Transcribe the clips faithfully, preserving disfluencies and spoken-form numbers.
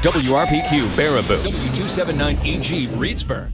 W R P Q Baraboo, W two seventy-nine E G Reedsburg.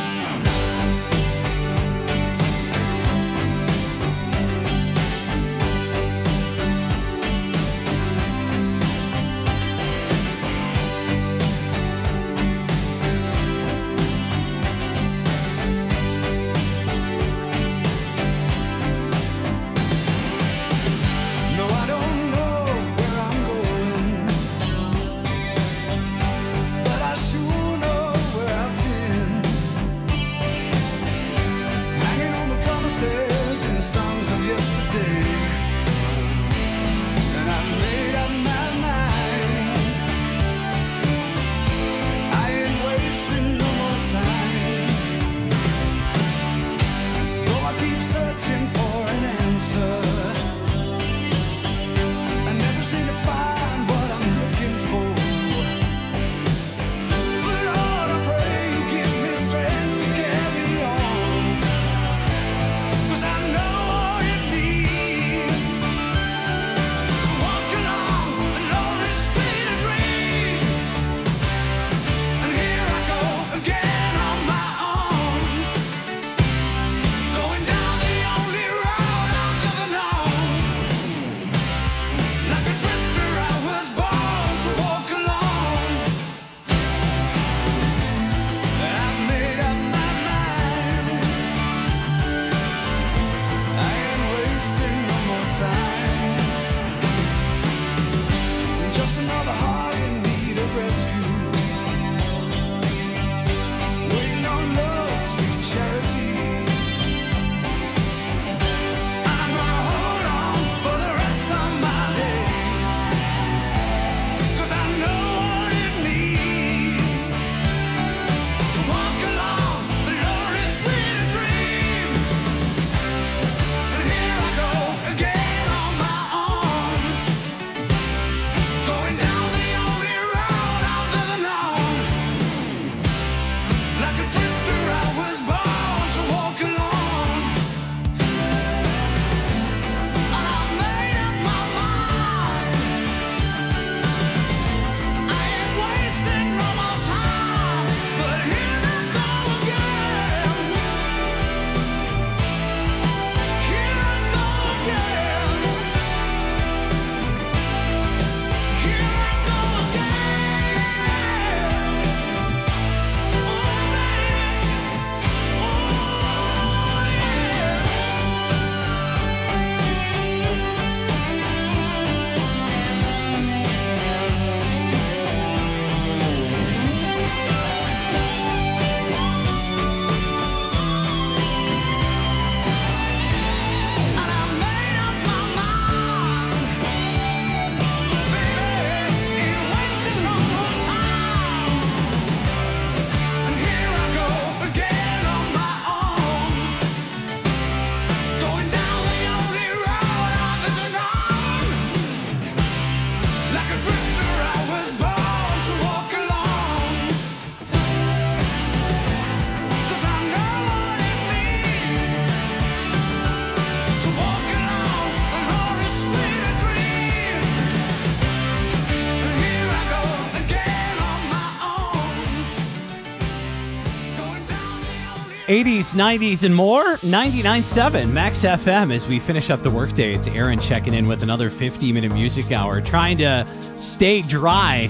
eighties, nineties, and more. ninety-nine point seven Max F M as we finish up the workday. It's Aaron checking in with another fifty-minute music hour, trying to stay dry.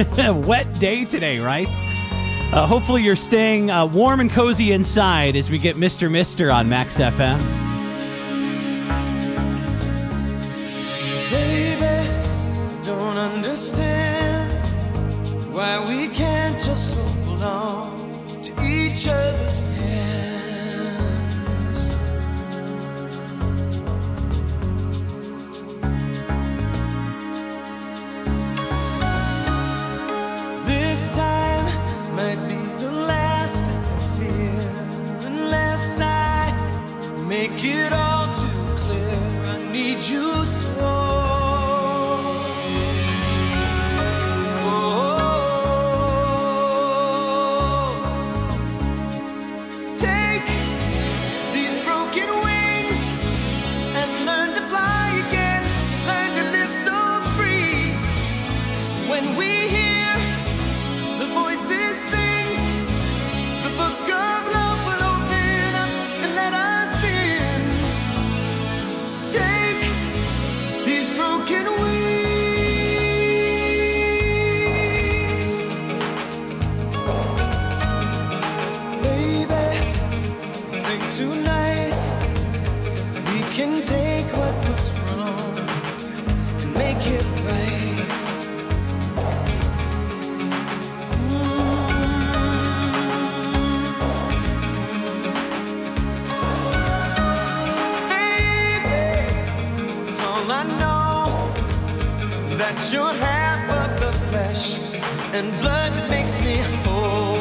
Wet day today, right? Uh, hopefully you're staying uh, warm and cozy inside as we get Mister Mister on Max F M. Baby, don't understand why we can't just hold on to each other's hands. This time might be the last I fear, unless I make it all too clear. I need you so. tonight we can take what was wrong and make it right. Mm. Baby, it's all I know, that you're half of the flesh and blood that makes me whole.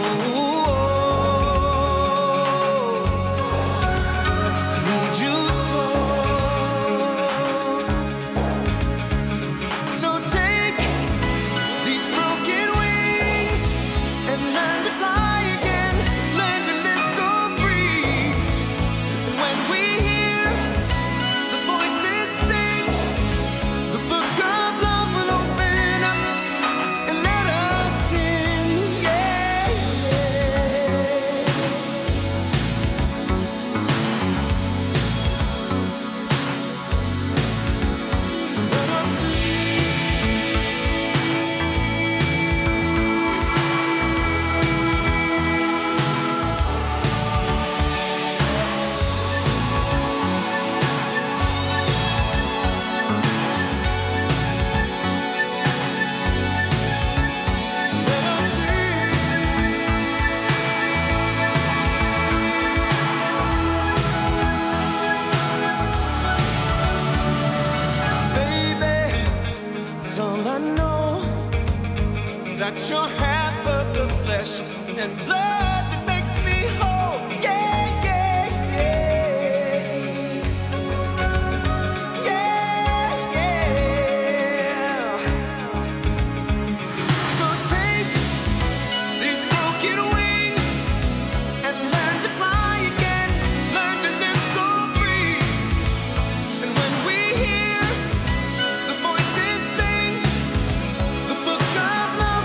That you're half of the flesh and blood that makes me whole. Yeah, yeah, yeah. Yeah, yeah. So take these broken wings and learn to fly again. Learn to live so free. And when we hear the voices sing the book of love,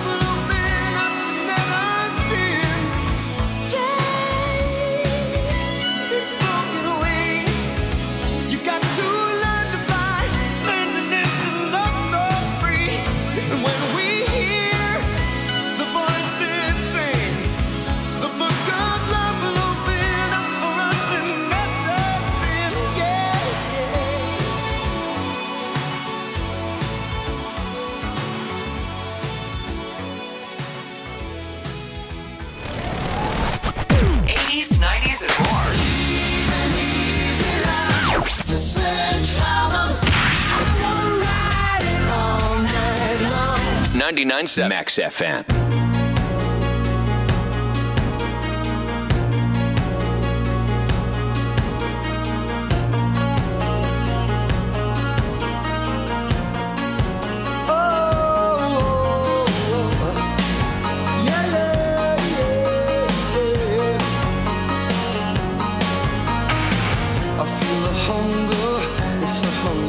ninety-nine point seven Max F M.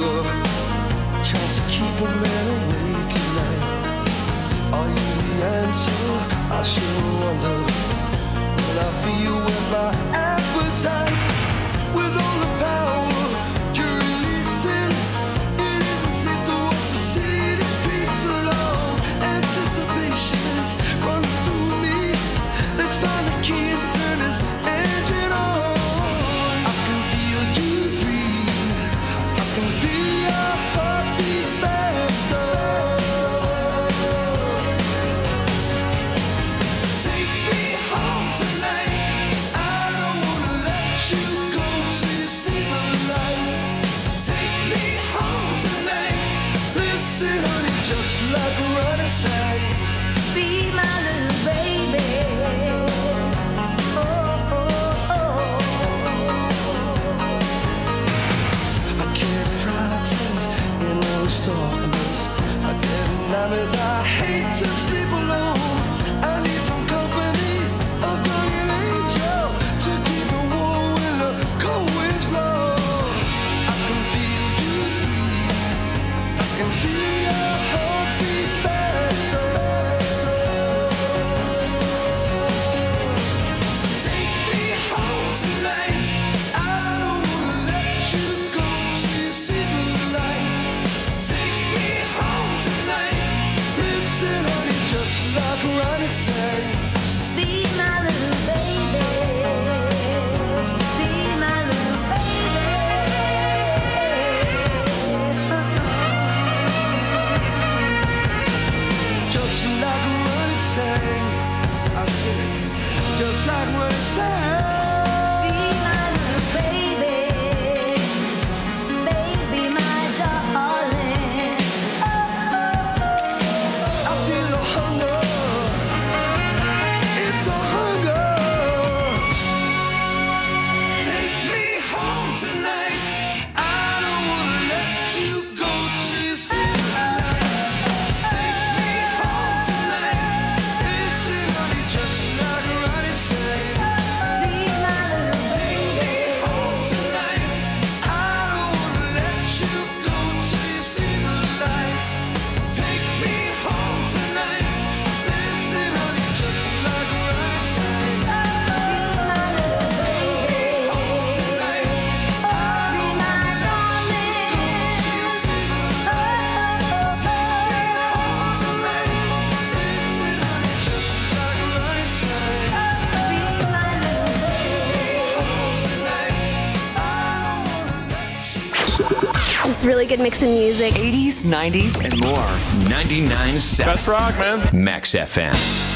Tries to keep a man awake at night. Are you the answer? really good mix of music. eighties, nineties, and more. ninety-nine point seven Best rock, man. Max F M.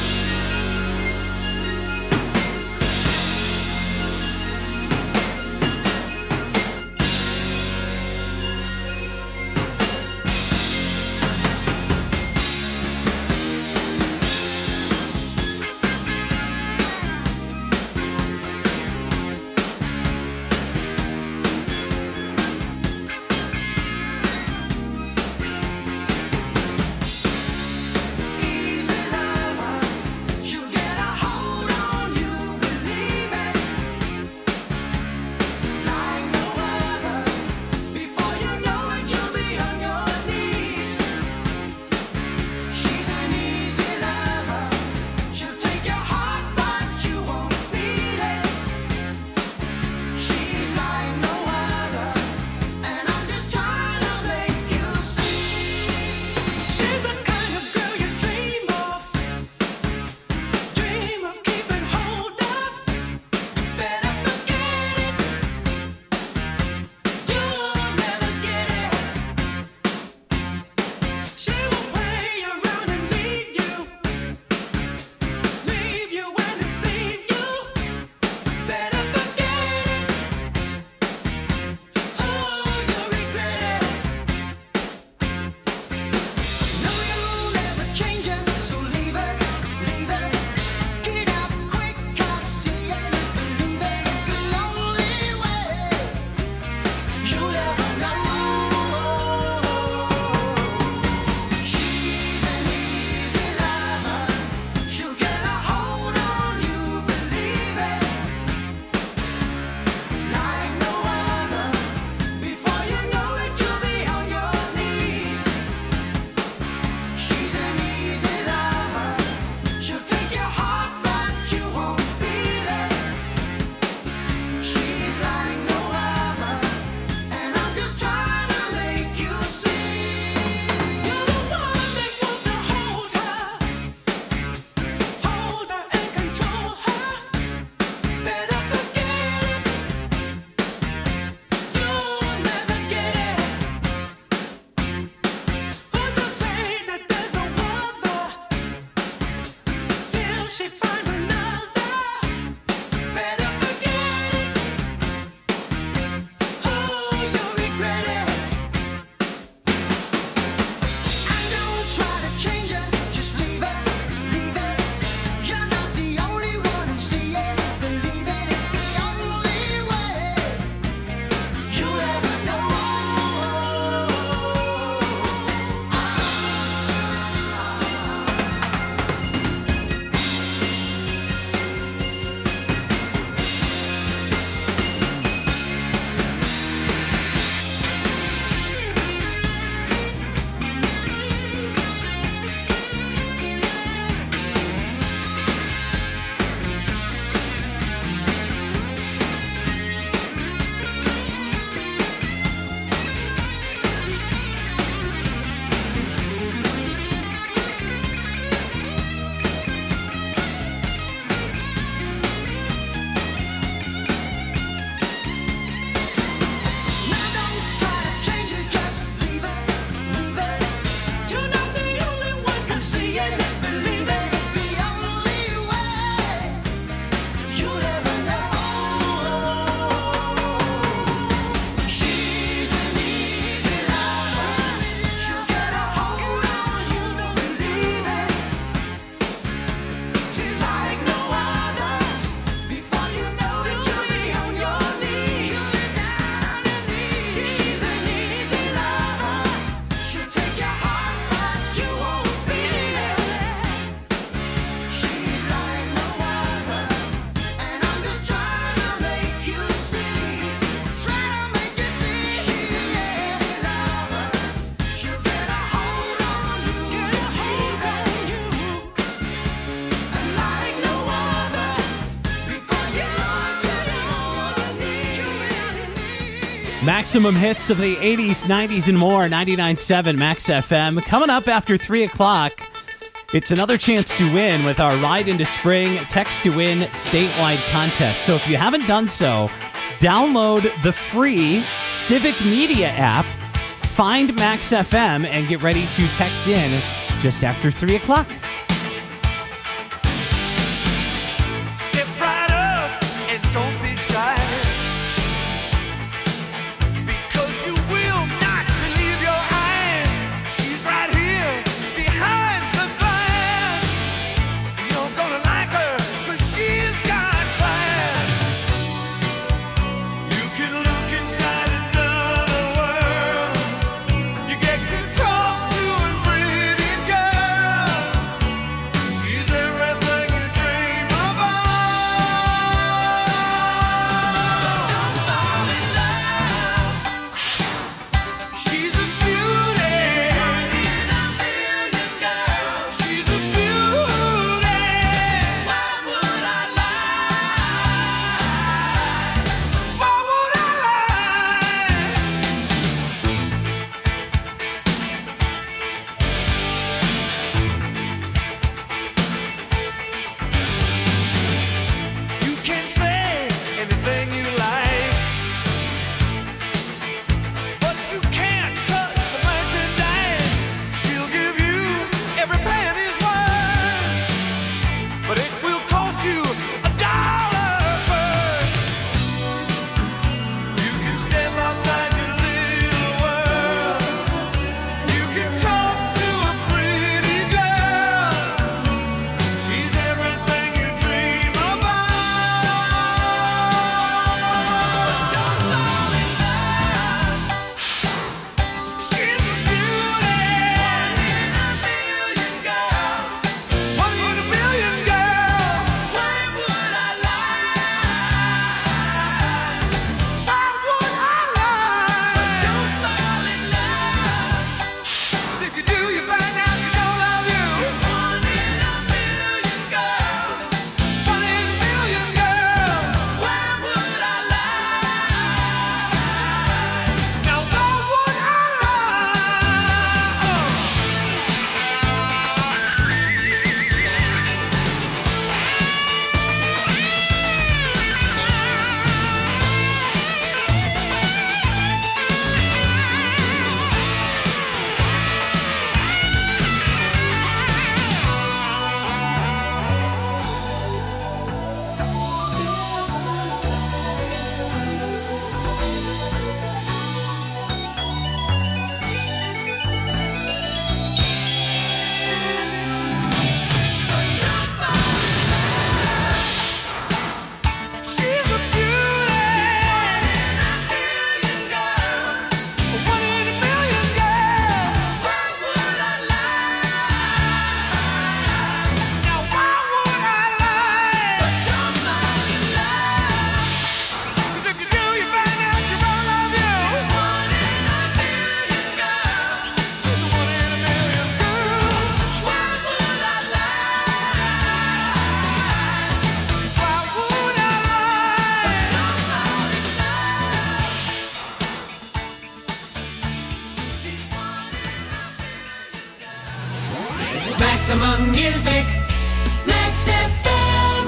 Maximum hits of the eighties, nineties, and more. ninety-nine point seven Max F M. Coming up after three o'clock, it's another chance to win with our Ride into Spring Text to Win statewide contest. So if you haven't done so, download the free Civic Media app find Max F M and get ready to text in just after three o'clock. Step right up and don't be shy, because you will not believe your eyes. She's right here behind the glass. You're gonna like her, 'cause she's got class. You can look inside another world. You get to talk to a pretty girl. She's everything you dream about. Don't fall in love. She's a beauty. One in a million girls. She's a beauty. Why would I lie? Why would I lie? You can say anything you like, but you can't touch the merchandise. She'll give you every penny's worth, but it will cost you a dollar first. You can step outside your little world. You can talk to a pretty girl. She's everything you dream about. Don't fall in love. She's a beauty. One in a million girls. One in a million girls. Why would I lie? Why would I lie? Don't fall in love. 'Cause if you do, you find out she don't love you. One in a million girls. One in a million girls. Why would I lie? Now why would I lie? She's a beauty. One in a million girls. Why would I lie? Now why would I lie? Don't fall in love. 'Cause if you do, you find out she won't love you. One in a million girls. She's a one in a million girl. Why would I lie? Why would I lie? Don't fall in love. She's one in a million. Maximum Music, Max F M.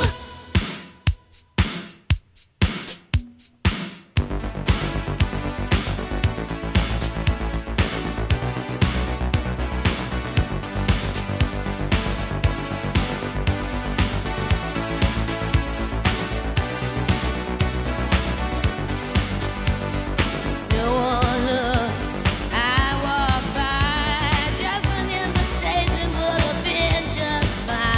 No one looked. I walked by. Just an invitation would have been just fine.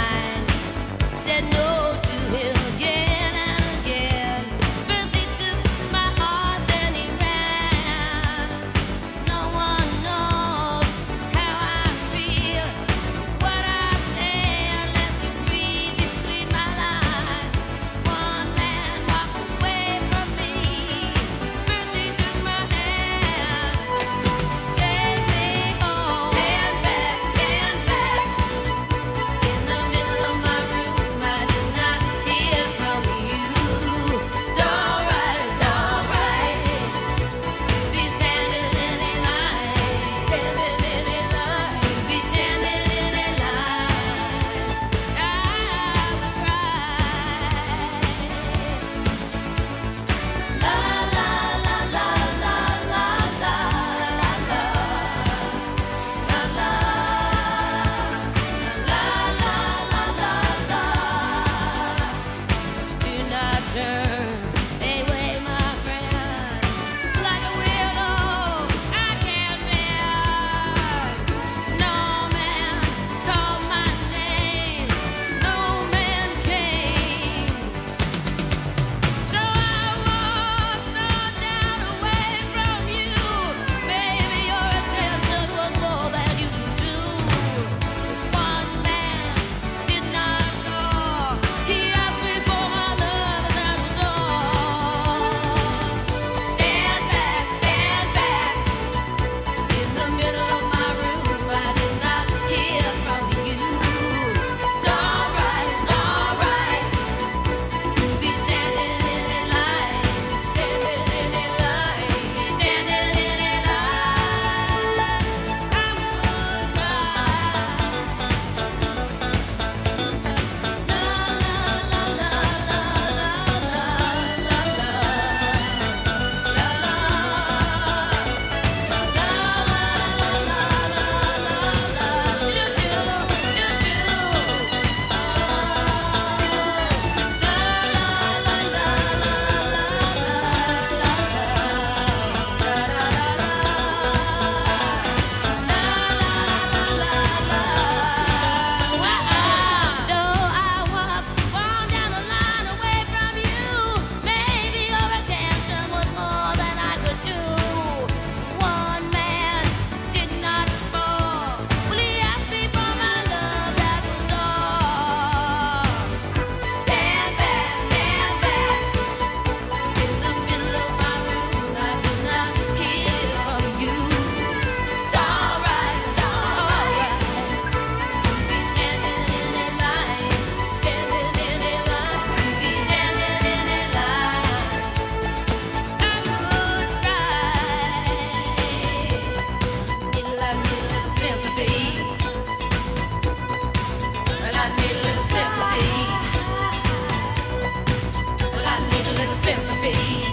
be.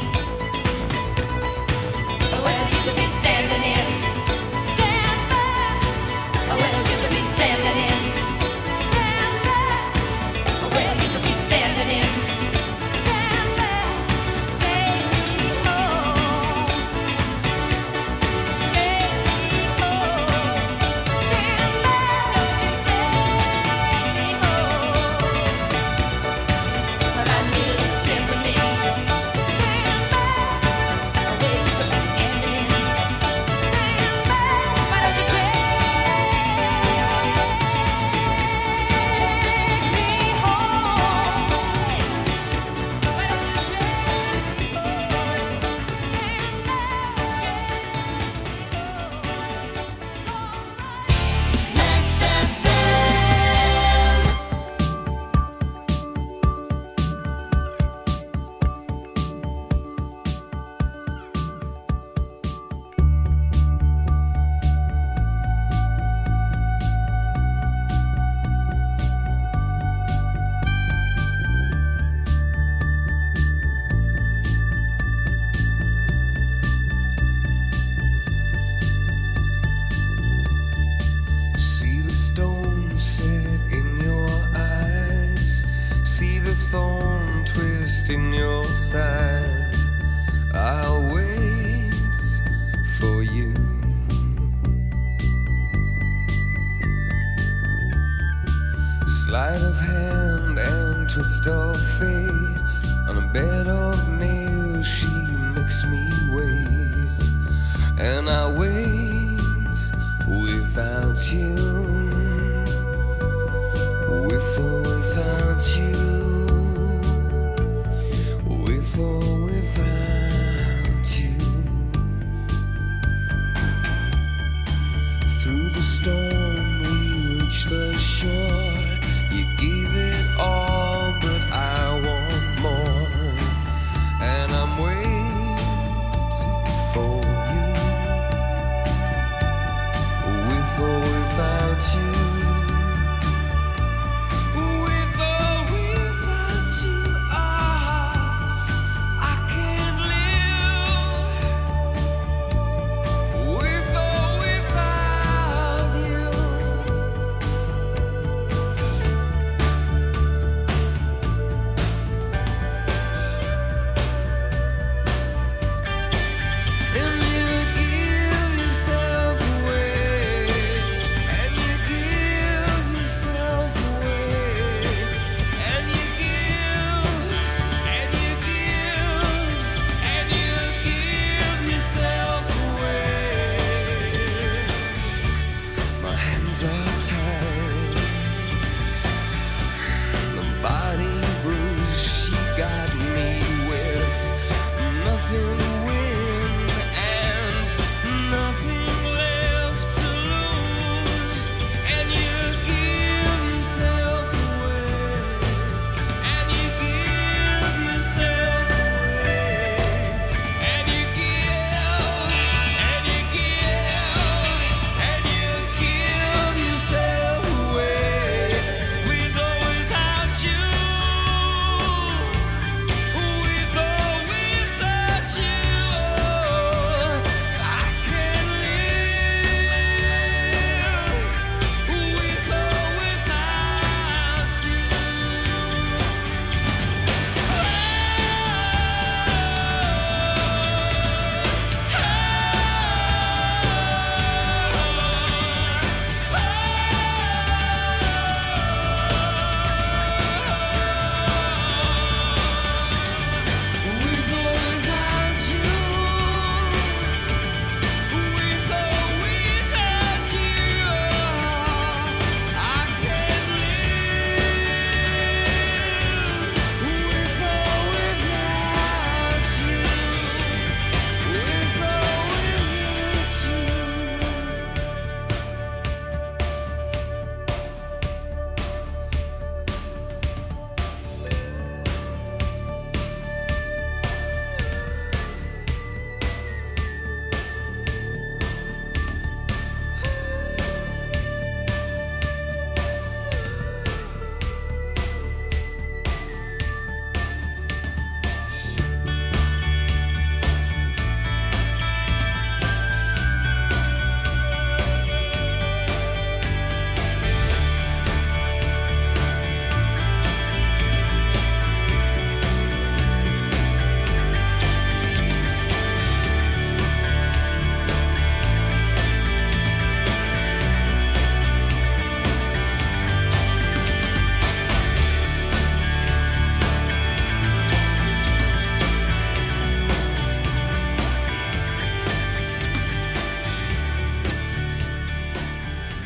Well, you could be standing here, stand there. Well, you could be standing here, stand there. Well, you could be standing here, stand there. Take me home, take me home. Stand there, take me home. But I need a little sympathy. Stand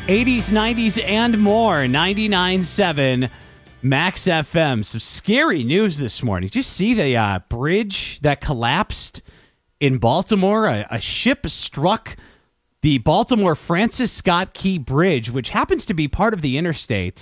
eighties, nineties, and more. ninety-nine point seven Max F M. Some scary news this morning. Did you see the uh, bridge that collapsed in Baltimore? A, a ship struck the Baltimore Francis Scott Key Bridge, which happens to be part of the interstate.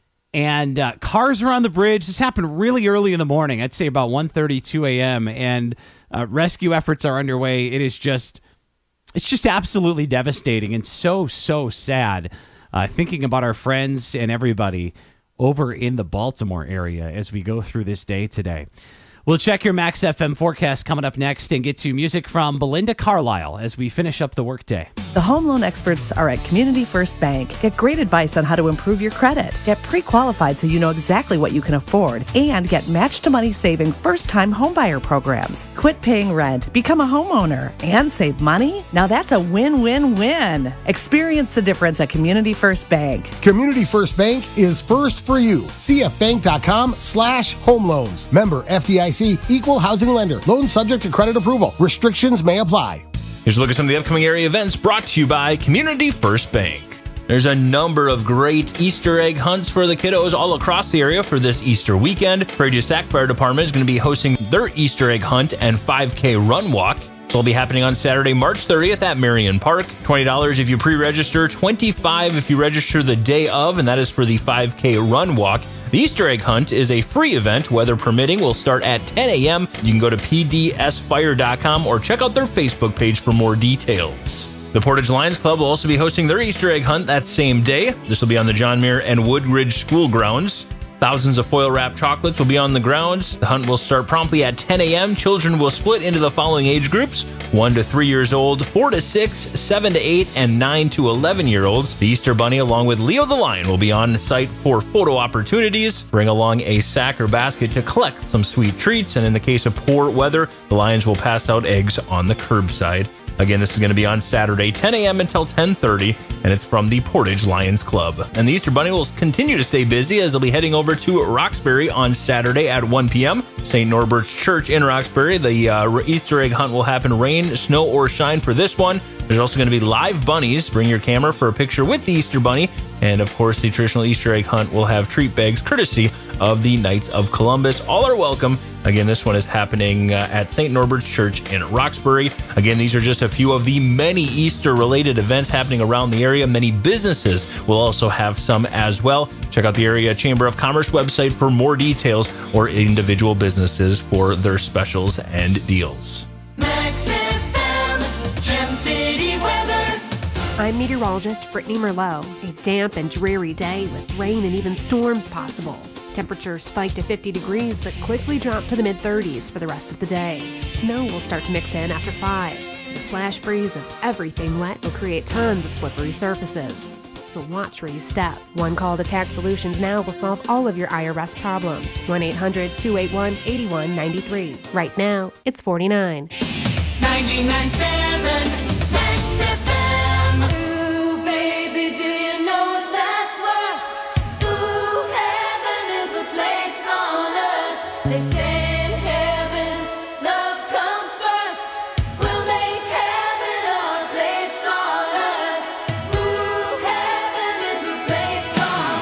And uh, cars were on the bridge. This happened really early in the morning. I'd say about one thirty-two a.m. And uh, rescue efforts are underway. It is just, it's just absolutely devastating and so, so sad. Uh, thinking about our friends and everybody over in the Baltimore area as we go through this day today. We'll check your Max F M forecast coming up next and get to music from Belinda Carlisle as we finish up the workday. The home loan experts are at Community First Bank. Get great advice on how to improve your credit. Get pre-qualified so you know exactly what you can afford. And get match-to-money saving first-time homebuyer programs. Quit paying rent, become a homeowner, and save money? Now that's a win-win-win. Experience the difference at Community First Bank. Community First Bank is first for you. cfbank.com slash home loans. Member F D I C, equal housing lender. Loan subject to credit approval. Restrictions may apply. Here's a look at some of the upcoming area events brought to you by Community First Bank. There's a number of great Easter egg hunts for the kiddos all across the area for this Easter weekend. Prairie du Sac Fire Department is going to be hosting their Easter egg hunt and five K run walk. It'll be happening on Saturday, March thirtieth at Marion Park. twenty dollars if you pre-register, twenty-five dollars if you register the day of, and that is for the five K run walk. The Easter egg hunt is a free event, weather permitting. Will start at ten a.m. You can go to p d s fire dot com or check out their Facebook page for more details. The Portage Lions Club will also be hosting their Easter egg hunt that same day. This will be on the John Muir and Woodridge School grounds. Thousands of foil-wrapped chocolates will be on the grounds. The hunt will start promptly at ten a.m. Children will split into the following age groups: one to three years old, four to six, seven to eight, and nine to eleven year olds. The Easter Bunny, along with Leo the Lion, will be on site for photo opportunities. Bring along a sack or basket to collect some sweet treats, and in the case of poor weather, the Lions will pass out eggs on the curbside. Again, this is going to be on Saturday, ten a.m. until ten thirty, and it's from the Portage Lions Club. And the Easter Bunny will continue to stay busy as they'll be heading over to Roxbury on Saturday at one p.m. Saint Norbert's Church in Roxbury. The uh, Easter egg hunt will happen rain, snow, or shine for this one. There's also going to be live bunnies. Bring your camera for a picture with the Easter Bunny. And, of course, the traditional Easter egg hunt will have treat bags courtesy of the Knights of Columbus. All are welcome. Again, this one is happening uh, at Saint Norbert's Church in Roxbury. Again, these are just a few of the many Easter-related events happening around the area. Many businesses will also have some as well. Check out the Area Chamber of Commerce website for more details or individual businesses for their specials and deals. Max F M, Gem City weather. I'm meteorologist Brittany Merlot. A damp and dreary day with rain and even storms possible. Temperatures spike to fifty degrees but quickly drop to the mid thirties for the rest of the day. Snow will start to mix in after five. The flash freeze of everything wet will create tons of slippery surfaces. So watch where you step. One call to Tax Solutions Now will solve all of your I R S problems. one eight hundred, two eight one, eight one nine three. Right now, it's forty-nine. ninety-nine point seven Max F M. Ooh, baby, do you know that's worth? Ooh, heaven is a place on earth. They say in heaven, love comes first. We'll make heaven our place on earth. Ooh, heaven is a place on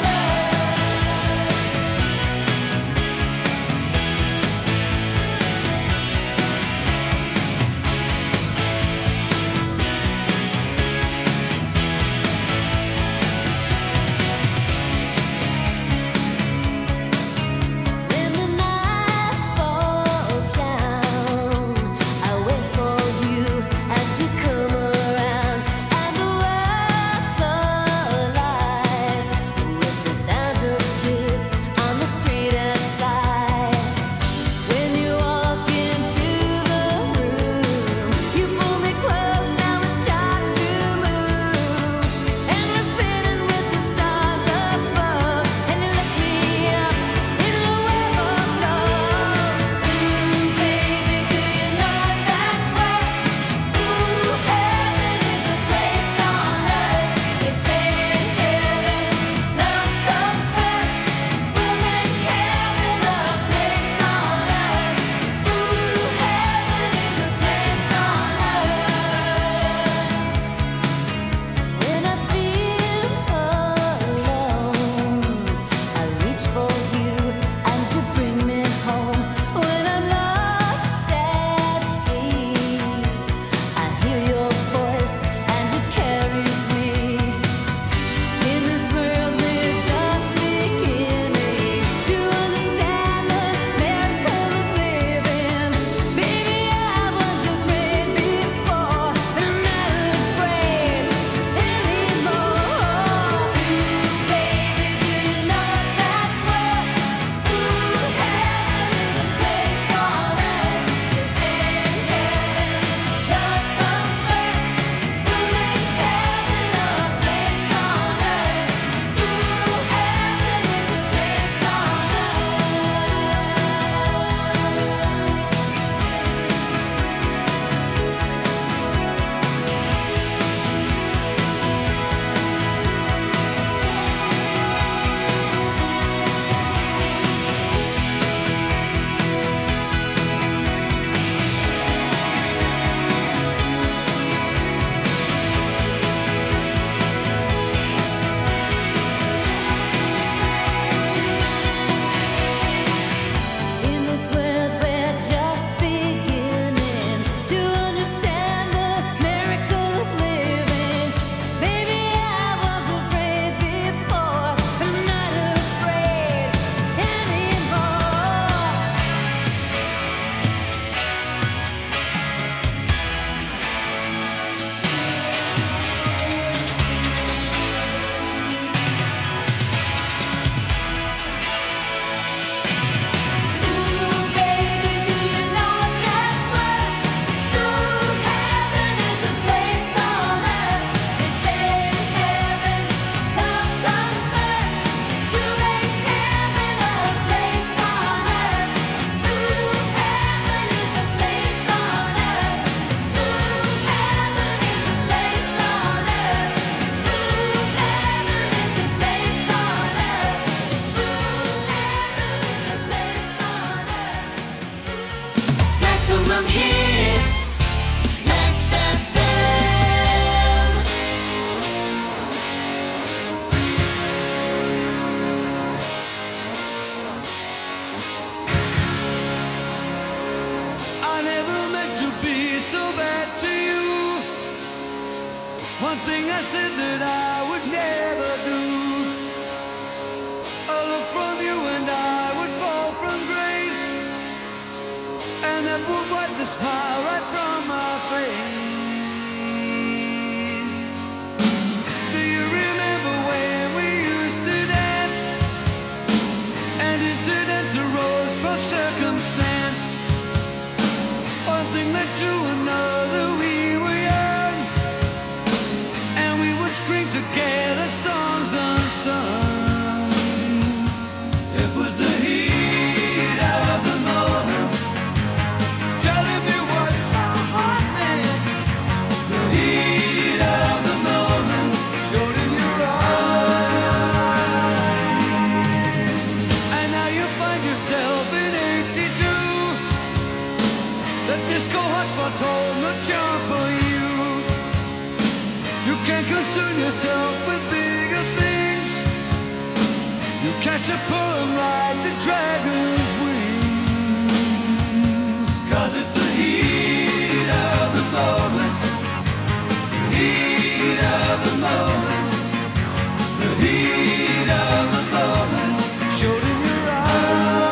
earth. Maximum hits. Max F M. I never meant to be so bad to you. One thing I said that I would never do. A look from you and I would fall from grace, and that would wipe the smile right from my face. Do you remember when we used to dance, and incidents arose from circumstance? One thing led to another, we were young, and we would scream together songs unsung. It was the heat of the moment, telling me what my heart meant. The heat of the moment showed in your eyes, and now you find yourself in eighty-two. The disco hotspots hold no charm for you. You can't concern yourself with bigger things. You catch a poem like the dragon's wings. Cause it's the heat of the moment. The heat of the moment. The heat of the moment showed in your eyes.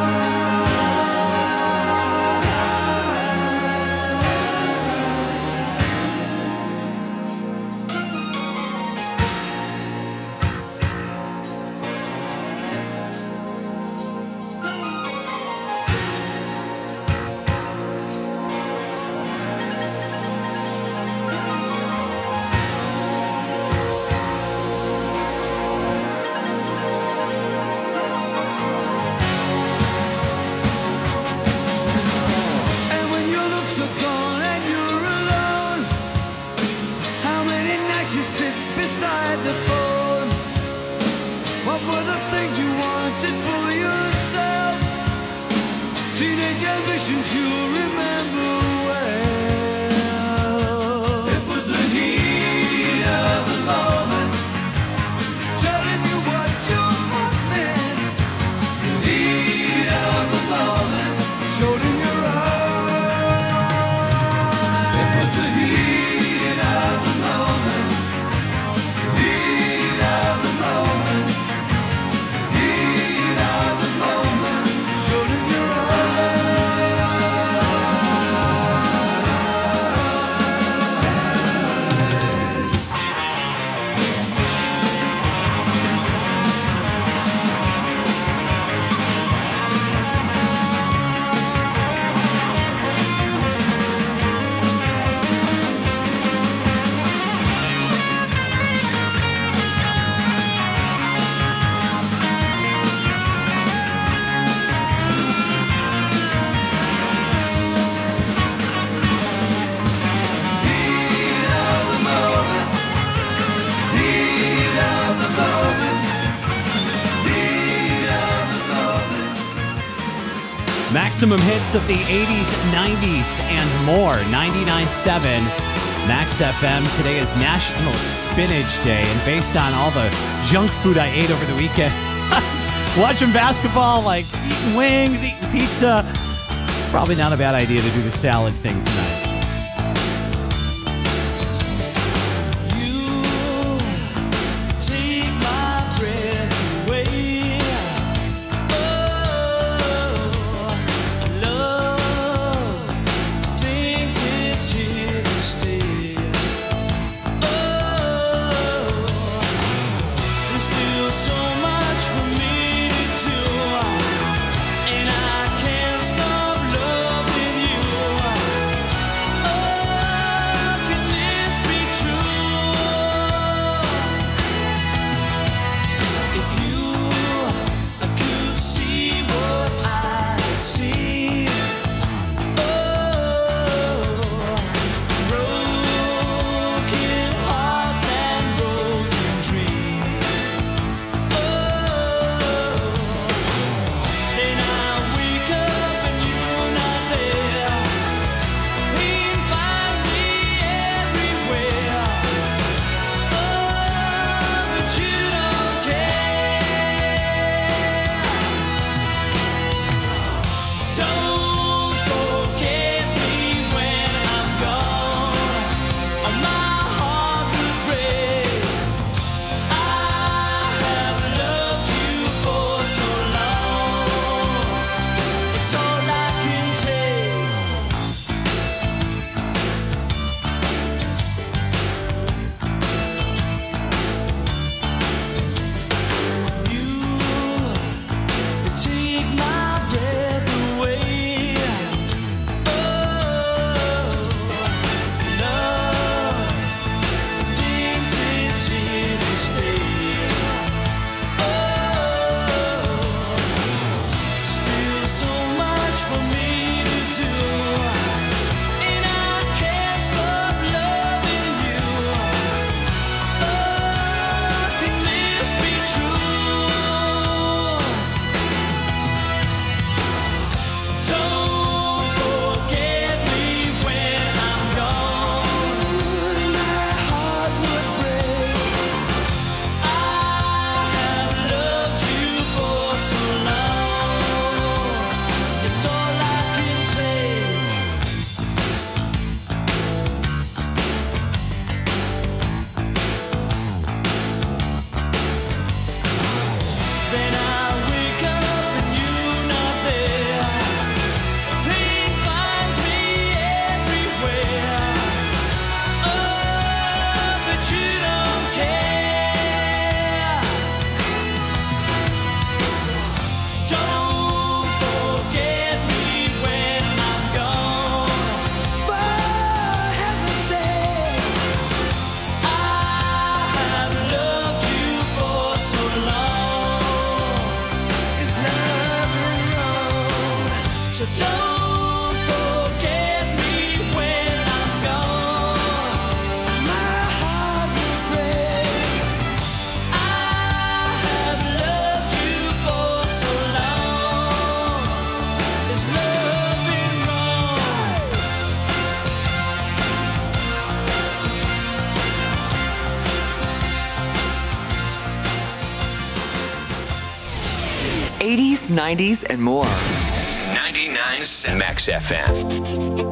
And when your looks are gone and you're alone, how many nights you sit beside the phone? What were the things you wanted for yourself? Teenage ambitions you remember well. It was the heat of the moment, telling you what your heart meant. The heat of the moment showed in your eyes. It was the heat of the moment. Heat of the moment. Heat of the moment showed in your eyes. Heat of the moment. Heat of the moment. Heat of the moment. Maximum hits of the eighties, nineties, and more. ninety-nine point seven Max F M. Today is National Spinach Day, and based on all the junk food I ate over the weekend, watching basketball, like eating wings, eating pizza, probably not a bad idea to do the salad thing tonight. Take my breath away. Oh, love thinks it's here to stay. Oh, there's still so much for me to do, and I can't stop loving you. eighties, nineties, and more. ninety-nine Max F M.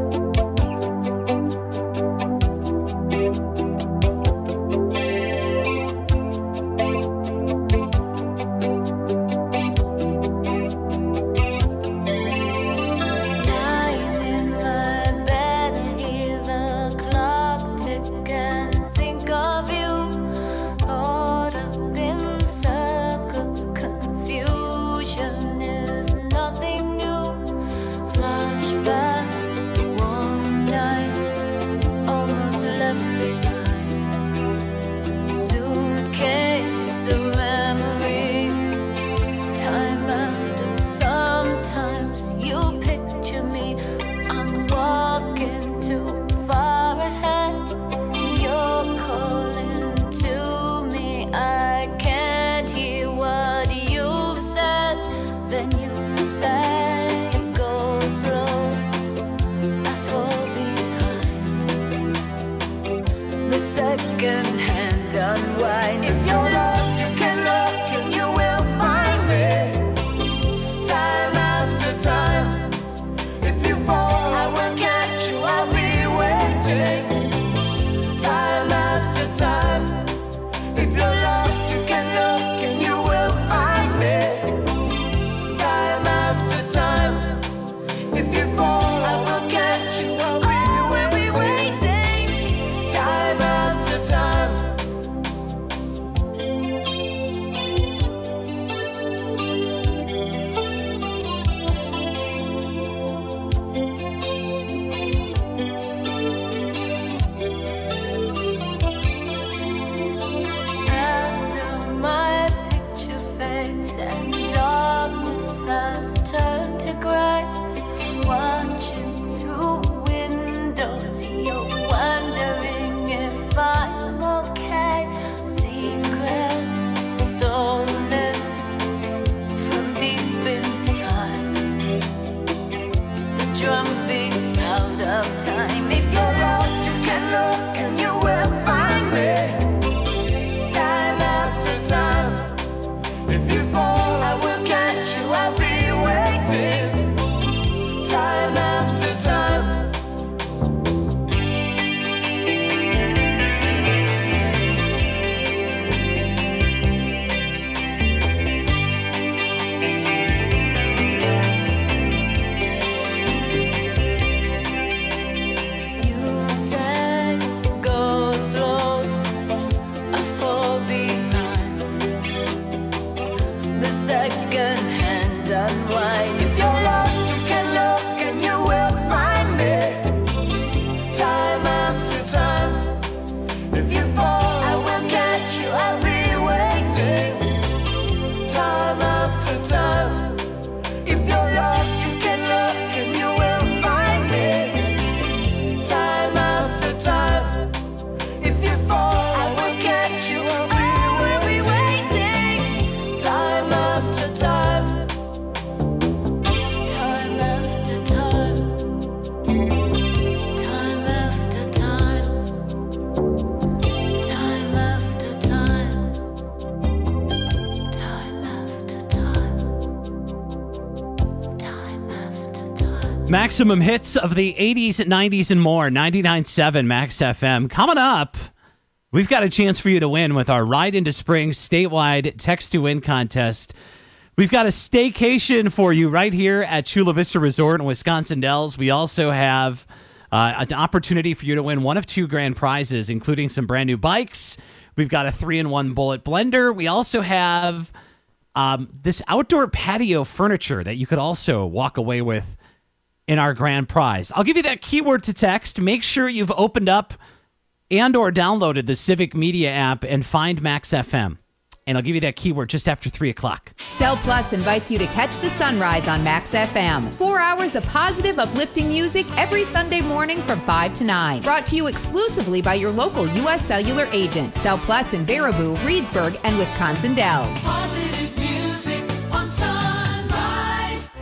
Maximum hits of the eighties, nineties, and more. ninety-nine point seven Max F M. Coming up, we've got a chance for you to win with our Ride into Spring statewide text to win contest. We've got a staycation for you right here at Chula Vista Resort in Wisconsin Dells. We also have uh, an opportunity for you to win one of two grand prizes, including some brand new bikes. We've got a three in one bullet blender. We also have um, this outdoor patio furniture that you could also walk away with in our grand prize. I'll give you that keyword to text. Make sure you've opened up and or downloaded the Civic Media app and find Max F M. And I'll give you that keyword just after three o'clock. Cell Plus invites you to catch the sunrise on Max F M. Four hours of positive, uplifting music every Sunday morning from five to nine. Brought to you exclusively by your local U S Cellular agent. Cell Plus in Baraboo, Reedsburg, and Wisconsin Dells. Positive music on Sunrise.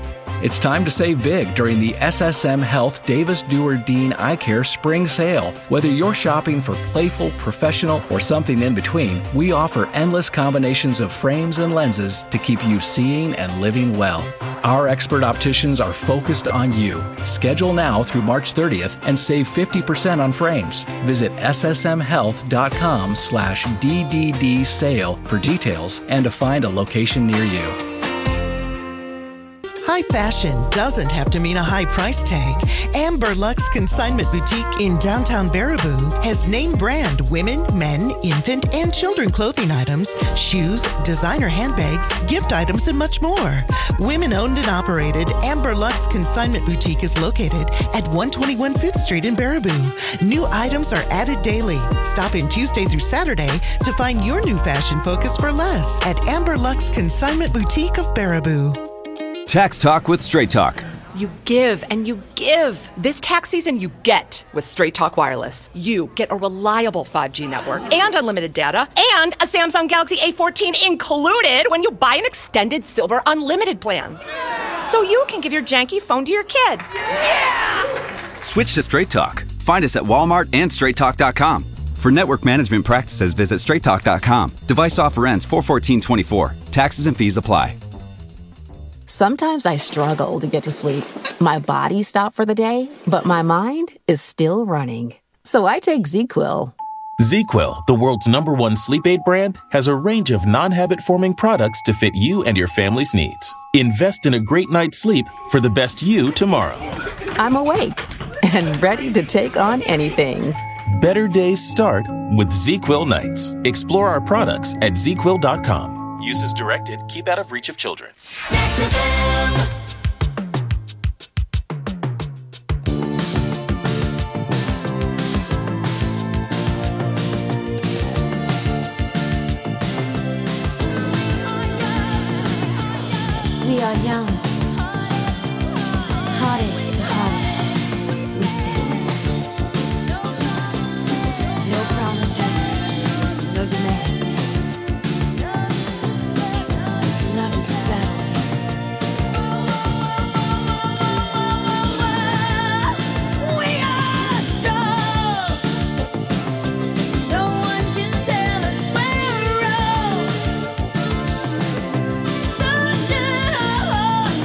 It's time to save big during the S S M Health Davis Dewar Dean Eye Care Spring Sale. Whether you're shopping for playful, professional, or something in between, we offer endless combinations of frames and lenses to keep you seeing and living well. Our expert opticians are focused on you. Schedule now through March thirtieth and save fifty percent on frames. Visit S S M health dot com slash D D D sale for details and to find a location near you. High fashion doesn't have to mean a high price tag. Amber Lux Consignment Boutique in downtown Baraboo has name brand women, men, infant, and children clothing items, shoes, designer handbags, gift items, and much more. Women owned and operated, Amber Lux Consignment Boutique is located at one twenty-one fifth Street in Baraboo. New items are added daily. Stop in Tuesday through Saturday to find your new fashion focus for less at Amber Lux Consignment Boutique of Baraboo. Tax Talk with Straight Talk. You give and you give. This tax season, you get with Straight Talk Wireless. You get a reliable five G network and unlimited data and a Samsung Galaxy A fourteen included when you buy an extended Silver Unlimited plan. So you can give your janky phone to your kid. Yeah! Switch to Straight Talk. Find us at Walmart and straight talk dot com. For network management practices, visit straight talk dot com. Device offer ends four fourteen twenty-four. Taxes and fees apply. Sometimes I struggle to get to sleep. My body stopped for the day, but my mind is still running. So I take ZzzQuil. ZzzQuil, the world's number one sleep aid brand, has a range of non-habit-forming products to fit you and your family's needs. Invest in a great night's sleep for the best you tomorrow. I'm awake and ready to take on anything. Better days start with ZzzQuil nights. Explore our products at zz quil dot com. Use as directed. Keep out of reach of children. We are young, hearted to heart. We stand. No promises, no demands. Love is a battlefield. We are strong. No one can tell us we're wrong. Sunshine our hearts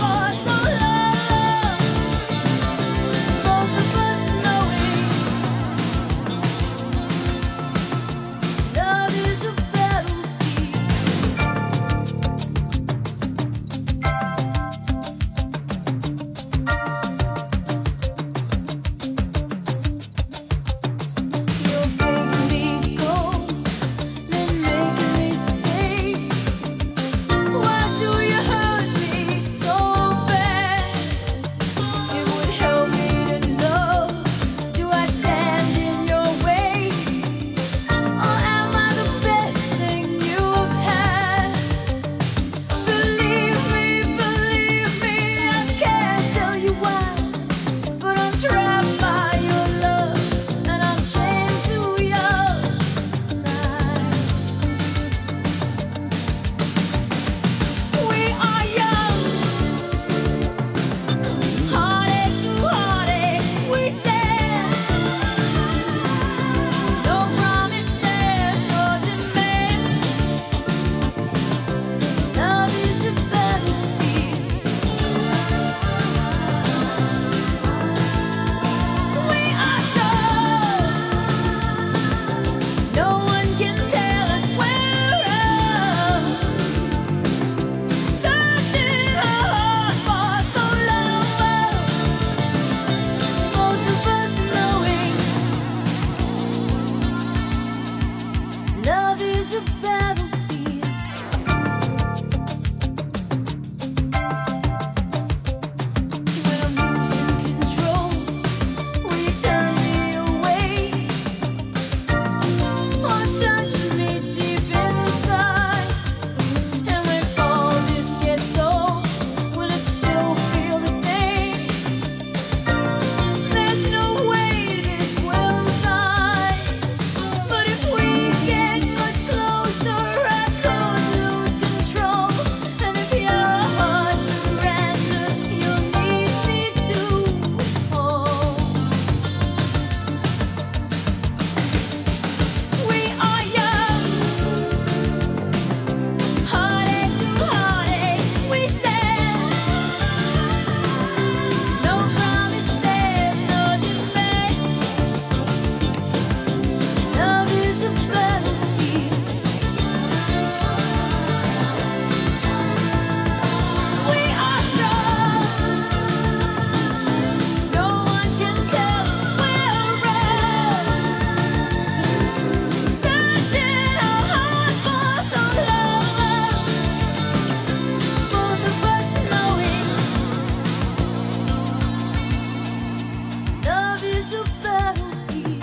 is a battlefield.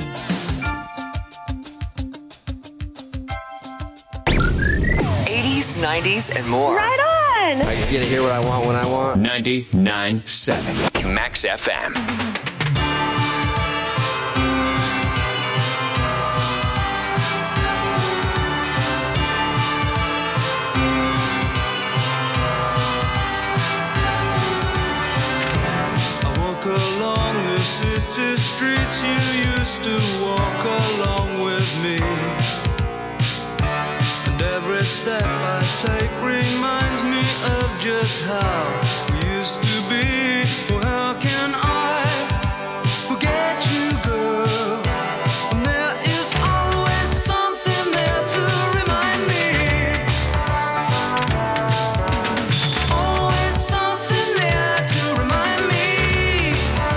eighties, nineties, and more. Right on! I get to hear what I want when I want. ninety-nine point seven Max F M. Along the city streets you used to walk along with me, and every step I take reminds me of just how we used to be. Oh, how can I forget you, girl? And there is always something there to remind me. Always something there to remind me.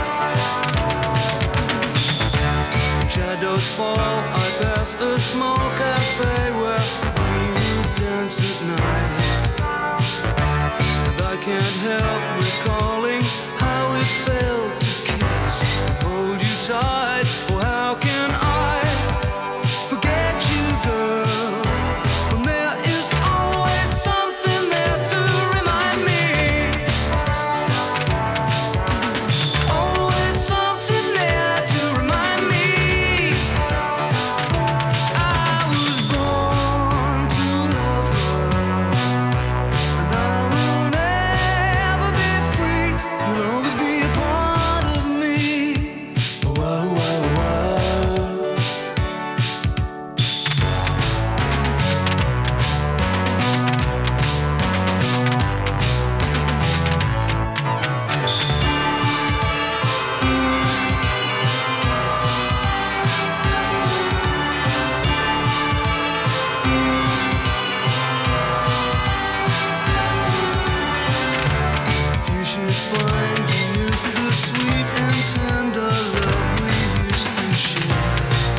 Shadows fall, I pass a small cafe where we dance at night. And I can't help recalling how it felt to kiss and hold you tight. Oh, how can I forget you, girl? When there is always something there to remind me. Always something there to remind me. I was born to love her, and I will never be free. You'll always be a part of me. Whoa, whoa, whoa. If you should find you miss the sweet and tender love we used to share,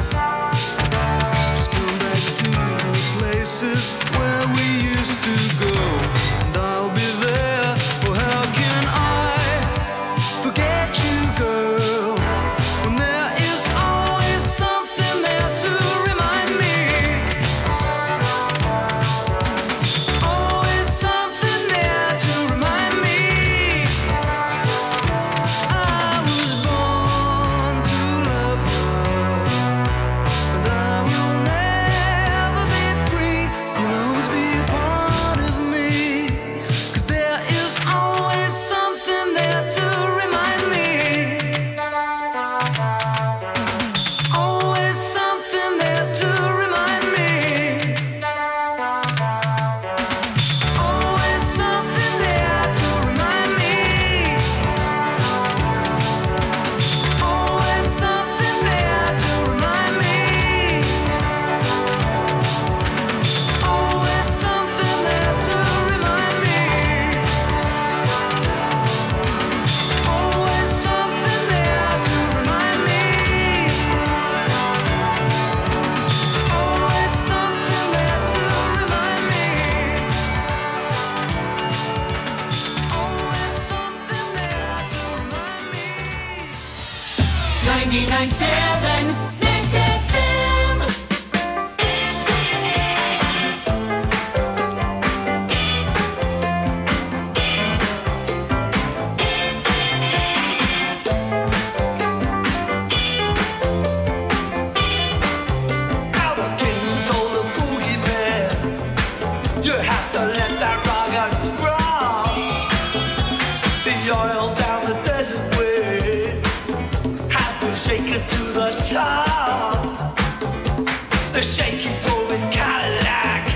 just come back to the places where we used to go, and I'll be there. Oh, how can I forget you, girl? When there is always something there to remind me. Always something there to remind me. I was born to love her, and I will never be free. You'll always be a part of me, 'cause there is always something there to remind me. Always something there to remind me. Always something there to remind me. Always something there to remind me. Always something there to remind me. Always something there to remind me. Always something there to remind me. Always something there to remind me. ninety-nine point seven Max F M. Our king told the boogie bear, you have to let that rock and drop. The oil down the desert way has been shaken to the top. The shaky drove his Cadillac